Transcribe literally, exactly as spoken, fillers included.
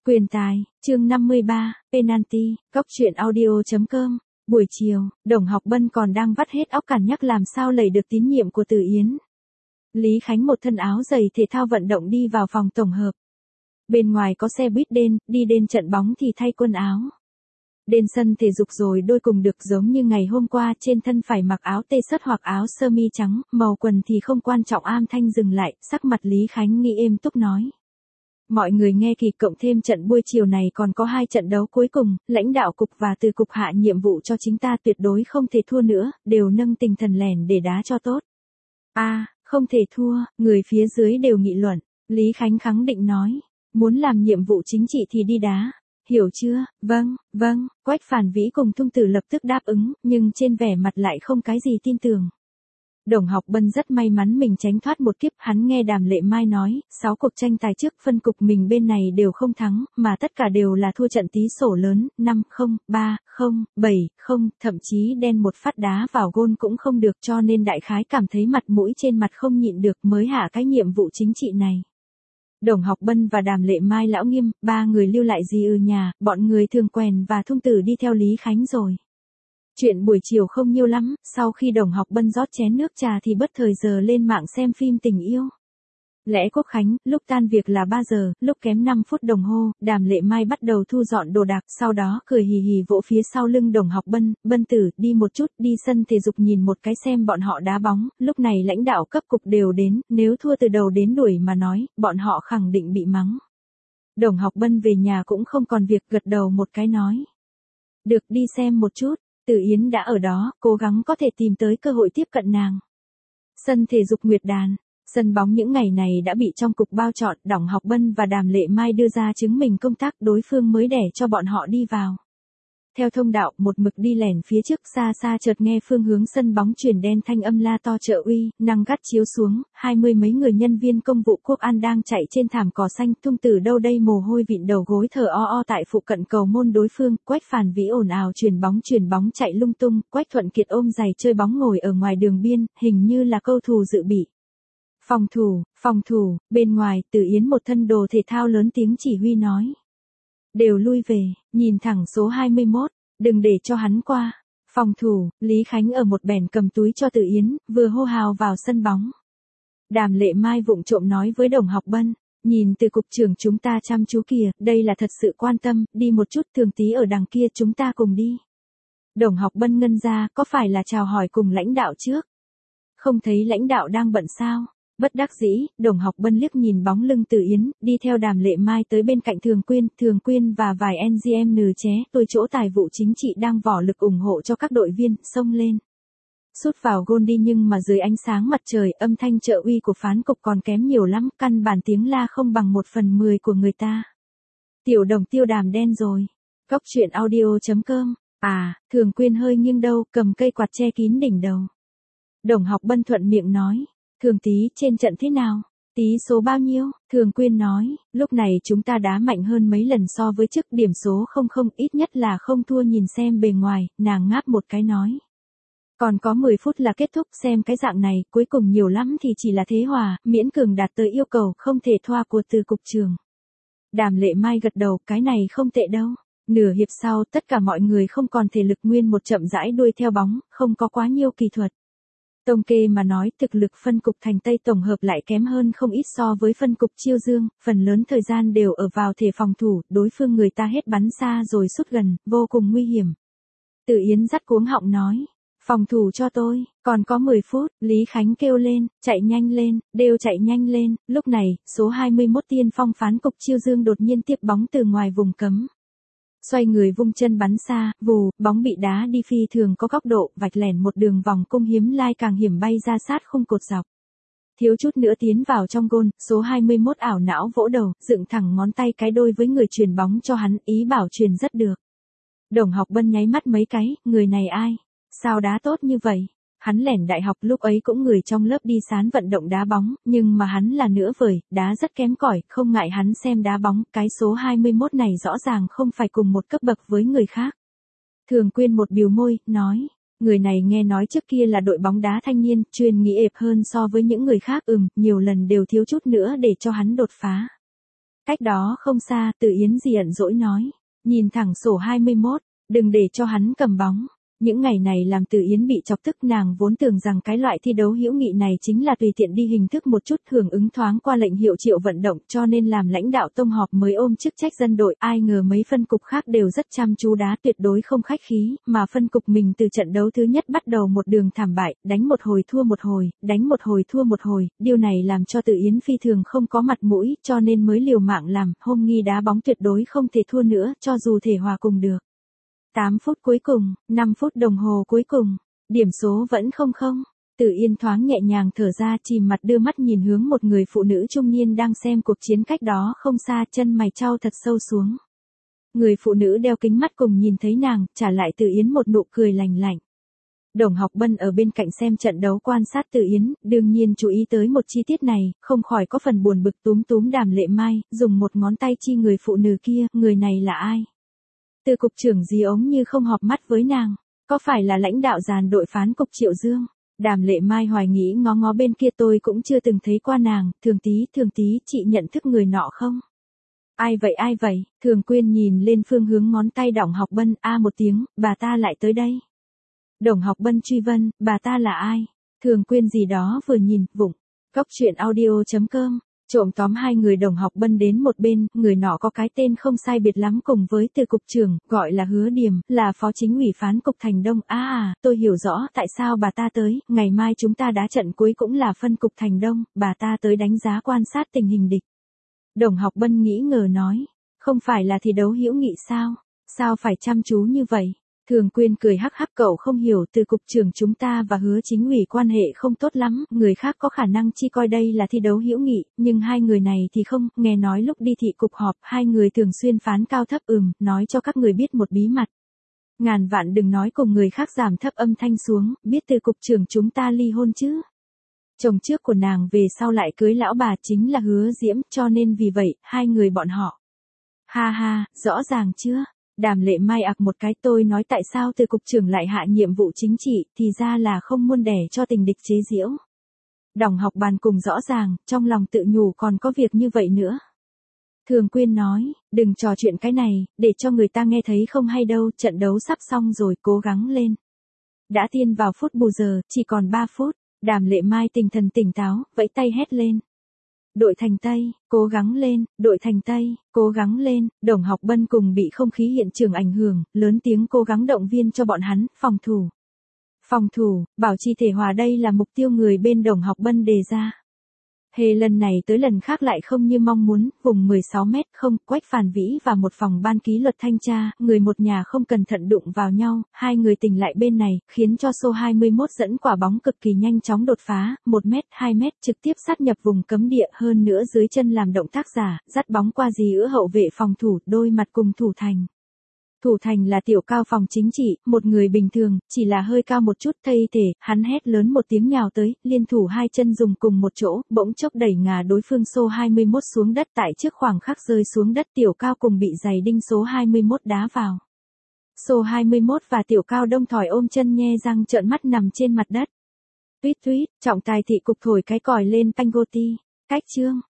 Quyền tài, chương năm mươi ba, penalty, góc truyện audio.com. Buổi chiều, Đồng Học Bân còn đang vắt hết óc cằn nhắc làm sao lầy được tín nhiệm của Từ Yến. Lý Khánh một thân áo giày thể thao vận động đi vào phòng tổng hợp. Bên ngoài có xe buýt đen, đi đến trận bóng thì thay quần áo. Đến sân thể dục rồi đôi cùng được giống như ngày hôm qua, trên thân phải mặc áo t-shirt hoặc áo sơ mi trắng, màu quần thì không quan trọng. Am Thanh dừng lại, sắc mặt Lý Khánh nghi êm túc nói. Mọi người nghe kỳ, cộng thêm trận buổi chiều này còn có hai trận đấu cuối cùng, lãnh đạo cục và từ cục hạ nhiệm vụ cho chính ta tuyệt đối không thể thua nữa, đều nâng tinh thần lẻn để đá cho tốt. A, à, không thể thua, người phía dưới đều nghị luận. Lý Khánh khẳng định nói, muốn làm nhiệm vụ chính trị thì đi đá. Hiểu chưa? Vâng, vâng, Quách Phản Vĩ cùng Thung Tử lập tức đáp ứng, nhưng trên vẻ mặt lại không cái gì tin tưởng. Đồng Học Bân rất may mắn mình tránh thoát một kiếp, hắn nghe Đàm Lệ Mai nói, sáu cuộc tranh tài trước phân cục mình bên này đều không thắng, mà tất cả đều là thua trận tí sổ lớn, năm không, ba không, bảy không, thậm chí đen một phát đá vào gôn cũng không được, cho nên đại khái cảm thấy mặt mũi trên mặt không nhịn được mới hạ cái nhiệm vụ chính trị này. Đồng Học Bân và Đàm Lệ Mai lão nghiêm, ba người lưu lại gì ư nhà, bọn người Thường Quèn và Thung Tử đi theo Lý Khánh rồi. Chuyện buổi chiều không nhiều lắm, sau khi Đồng Học Bân rót chén nước trà thì bất thời giờ lên mạng xem phim tình yêu. Lẽ Quốc Khánh, lúc tan việc là ba giờ, lúc kém năm phút đồng hồ, Đàm Lệ Mai bắt đầu thu dọn đồ đạc, sau đó cười hì hì vỗ phía sau lưng Đồng Học Bân, Bân tử, đi một chút, đi sân thể dục nhìn một cái xem bọn họ đá bóng, lúc này lãnh đạo cấp cục đều đến, nếu thua từ đầu đến đuổi mà nói, bọn họ khẳng định bị mắng. Đồng Học Bân về nhà cũng không còn việc, gật đầu một cái nói. Được, đi xem một chút. Từ Yến đã ở đó, cố gắng có thể tìm tới cơ hội tiếp cận nàng. Sân thể dục Nguyệt Đàn, sân bóng những ngày này đã bị trong cục bao trọn, Đồng Học Bân và Đàm Lệ Mai đưa ra chứng minh công tác, đối phương mới để cho bọn họ đi vào. Theo thông đạo, một mực đi lẻn phía trước, xa xa chợt nghe phương hướng sân bóng truyền đen thanh âm la to trợ uy, năng gắt chiếu xuống, hai mươi mấy người nhân viên công vụ quốc an đang chạy trên thảm cỏ xanh. Thung Tử đâu đây mồ hôi vịn đầu gối thở o o tại phụ cận cầu môn đối phương. Quách Phản Vĩ ồn ào truyền bóng truyền bóng chạy lung tung, Quách Thuận Kiệt ôm giày chơi bóng ngồi ở ngoài đường biên, hình như là cầu thủ dự bị. Phòng thủ, phòng thủ, bên ngoài, Từ Yến một thân đồ thể thao lớn tiếng chỉ huy nói. Đều lui về, nhìn thẳng số hai mươi mốt, đừng để cho hắn qua. Phòng thủ, Lý Khánh ở một bèn cầm túi cho Từ Yến, vừa hô hào vào sân bóng. Đàm Lệ Mai vụng trộm nói với Đồng Học Bân, nhìn từ cục trưởng chúng ta chăm chú kìa, đây là thật sự quan tâm, đi một chút, Thường tí ở đằng kia, chúng ta cùng đi. Đồng Học Bân ngân ra, có phải là chào hỏi cùng lãnh đạo trước? Không thấy lãnh đạo đang bận sao? Bất đắc dĩ, Đồng Học Bân liếc nhìn bóng lưng Từ Yến, đi theo Đàm Lệ Mai tới bên cạnh Thường Quyên, Thường Quyên và vài en giê em nừ ché, tôi chỗ tài vụ chính trị đang vỏ lực ủng hộ cho các đội viên, xông lên. Sút vào gôn đi, nhưng mà dưới ánh sáng mặt trời, âm thanh trợ uy của phán cục còn kém nhiều lắm, căn bản tiếng la không bằng một phần mười của người ta. Tiểu Đồng tiêu đàm đen rồi. Góc truyện audio.com. À, Thường Quyên hơi nghiêng đầu, cầm cây quạt che kín đỉnh đầu. Đồng Học Bân thuận miệng nói. Thường tí, trên trận thế nào? Tí số bao nhiêu? Thường Quyên nói, lúc này chúng ta đá mạnh hơn mấy lần so với trước, điểm số không không, ít nhất là không thua, nhìn xem bề ngoài, nàng ngáp một cái nói. Còn có mười phút là kết thúc, xem cái dạng này, cuối cùng nhiều lắm thì chỉ là thế hòa, miễn cường đạt tới yêu cầu, không thể thoa của từ cục trường. Đàm Lệ Mai gật đầu, cái này không tệ đâu. Nửa hiệp sau, tất cả mọi người không còn thể lực, nguyên một chậm rãi đuôi theo bóng, không có quá nhiều kỳ thuật. Tổng kê mà nói, thực lực phân cục Thành Tây tổng hợp lại kém hơn không ít so với phân cục Chiêu Dương, phần lớn thời gian đều ở vào thể phòng thủ, đối phương người ta hết bắn xa rồi sút gần, vô cùng nguy hiểm. Từ Yến dắt cuống họng nói, phòng thủ cho tôi, còn có mười phút, Lý Khánh kêu lên, chạy nhanh lên, đều chạy nhanh lên, lúc này, số hai mươi mốt tiên phong phán cục Chiêu Dương đột nhiên tiếp bóng từ ngoài vùng cấm. Xoay người vung chân bắn xa, vù, bóng bị đá đi phi thường có góc độ, vạch lẻn một đường vòng cung hiếm lai càng hiểm bay ra sát khung cột dọc. Thiếu chút nữa tiến vào trong gôn, số hai mươi mốt ảo não vỗ đầu, dựng thẳng ngón tay cái đôi với người truyền bóng cho hắn, ý bảo truyền rất được. Đồng Học Bân nháy mắt mấy cái, người này ai? Sao đá tốt như vậy? Hắn lẻn đại học lúc ấy cũng người trong lớp đi sán vận động đá bóng, nhưng mà hắn là nửa vời, đá rất kém cỏi, không ngại hắn xem đá bóng, cái số hai mươi mốt này rõ ràng không phải cùng một cấp bậc với người khác. Thường Quyên một bìu môi, nói, người này nghe nói trước kia là đội bóng đá thanh niên, chuyên nghĩ ệp hơn so với những người khác, ừm, nhiều lần đều thiếu chút nữa để cho hắn đột phá. Cách đó không xa, Từ Yến giận dỗi nói. Nhìn thẳng sổ hai mươi mốt, đừng để cho hắn cầm bóng. Những ngày này làm Từ Yến bị chọc tức, nàng vốn tưởng rằng cái loại thi đấu hữu nghị này chính là tùy tiện đi hình thức một chút hưởng ứng thoáng qua lệnh hiệu triệu vận động, cho nên làm lãnh đạo tông họp mới ôm chức trách dân đội. Ai ngờ mấy phân cục khác đều rất chăm chú đá, tuyệt đối không khách khí, mà phân cục mình từ trận đấu thứ nhất bắt đầu một đường thảm bại, đánh một hồi thua một hồi, đánh một hồi thua một hồi, điều này làm cho Từ Yến phi thường không có mặt mũi, cho nên mới liều mạng làm, hôm nghi đá bóng tuyệt đối không thể thua nữa, cho dù thể hòa cùng được. tám phút cuối cùng, năm phút đồng hồ cuối cùng, điểm số vẫn không không. Từ Yên thoáng nhẹ nhàng thở ra, chìm mặt đưa mắt nhìn hướng một người phụ nữ trung niên đang xem cuộc chiến cách đó không xa, chân mày chau thật sâu xuống. Người phụ nữ đeo kính mắt cùng nhìn thấy nàng, trả lại Từ Yến một nụ cười lành lạnh. Đồng Học Bân ở bên cạnh xem trận đấu quan sát Từ Yến, đương nhiên chú ý tới một chi tiết này, không khỏi có phần buồn bực, túm túm Đàm Lệ Mai, dùng một ngón tay chi người phụ nữ kia, người này là ai? Từ cục trưởng gì ống như không họp mắt với nàng, có phải là lãnh đạo dàn đội phán cục Triệu Dương? Đàm Lệ Mai hoài nghĩ ngó ngó bên kia, tôi cũng chưa từng thấy qua nàng, Thường tí, Thường tí, chị nhận thức người nọ không? Ai vậy ai vậy? Thường Quyên nhìn lên phương hướng ngón tay Đồng Học Bân, a một tiếng, bà ta lại tới đây. Đồng Học Bân truy vấn, bà ta là ai? Thường Quyên gì đó vừa nhìn, vụng. Cốc truyện audio chấm com. Trộm tóm hai người Đồng Học Bân đến một bên, người nọ có cái tên không sai biệt lắm cùng với Từ cục trưởng, gọi là Hứa Điềm, là phó chính ủy phán cục Thành Đông. À à, tôi hiểu rõ tại sao bà ta tới, ngày mai chúng ta đá trận cuối cũng là phân cục Thành Đông, bà ta tới đánh giá quan sát tình hình địch. Đồng Học Bân nghĩ ngờ nói, không phải là thi đấu hữu nghị sao, sao phải chăm chú như vậy? Thường Quyên cười hắc hắc, cậu không hiểu, Từ cục trưởng chúng ta và Hứa chính ủy quan hệ không tốt lắm, người khác có khả năng chi coi đây là thi đấu hữu nghị, nhưng hai người này thì không, nghe nói lúc đi thị cục họp, hai người thường xuyên phán cao thấp. Ừm, nói cho các người biết một bí mật. Ngàn vạn đừng nói cùng người khác, giảm thấp âm thanh xuống, biết Từ cục trưởng chúng ta ly hôn chứ? Chồng trước của nàng về sau lại cưới lão bà chính là Hứa Diễm, cho nên vì vậy, hai người bọn họ. Ha ha, rõ ràng chưa? Đàm Lệ Mai ạc một cái, tôi nói tại sao Từ cục trưởng lại hạ nhiệm vụ chính trị, thì ra là không muốn đẻ cho tình địch chế giễu. Đồng Học bàn cùng rõ ràng, trong lòng tự nhủ còn có việc như vậy nữa. Thường Quyên nói, đừng trò chuyện cái này, để cho người ta nghe thấy không hay đâu, trận đấu sắp xong rồi, cố gắng lên. Đã tiên vào phút bù giờ, chỉ còn ba phút, Đàm Lệ Mai tinh thần tỉnh táo, vẫy tay hét lên. Đội Thành Tây, cố gắng lên, đội Thành Tây, cố gắng lên. Đồng Học Bân cùng bị không khí hiện trường ảnh hưởng, lớn tiếng cố gắng động viên cho bọn hắn, phòng thủ. Phòng thủ, bảo trì thể hòa, đây là mục tiêu người bên Đồng Học Bân đề ra. Hề lần này tới lần khác lại không như mong muốn, vùng mười sáu mét không, Quách Phàn Vĩ và một phòng ban ký luật thanh tra, người một nhà không cẩn thận đụng vào nhau, hai người tỉnh lại bên này, khiến cho số hai mươi mốt dẫn quả bóng cực kỳ nhanh chóng đột phá, một mét, hai mét, trực tiếp sát nhập vùng cấm địa, hơn nữa dưới chân làm động tác giả, dắt bóng qua dì ữa hậu vệ phòng thủ, đôi mặt cùng Thủ Thành. Thủ Thành là tiểu cao phòng chính trị, một người bình thường, chỉ là hơi cao một chút, thay thể, hắn hét lớn một tiếng nhào tới, liên thủ hai chân dùng cùng một chỗ, bỗng chốc đẩy ngả đối phương số hai mươi mốt xuống đất, tại trước khoảng khắc rơi xuống đất, tiểu cao cùng bị giày đinh số hai mươi mốt đá vào. Số hai mươi mốt và tiểu cao đông thỏi ôm chân nhe răng trợn mắt nằm trên mặt đất. Tuyết tuyết, trọng tài thị cục thổi cái còi lên Pangoti. Cách chương.